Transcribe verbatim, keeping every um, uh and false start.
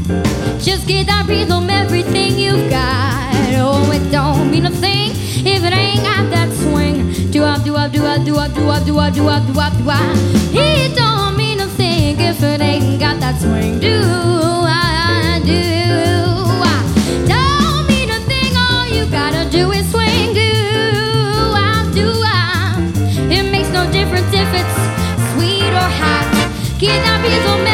Just get that rhythm, everything you've got. Oh, it don't mean a thing if it ain't got that swing. Do up, do up, do up, do up, do up, do up, do up, do up, do up. It don't mean a thing if it ain't got that swing. Do I do? Don't mean a thing. All you gotta do is swing. Do I do I? It makes no difference if it's sweet or hot. Get that rhythm.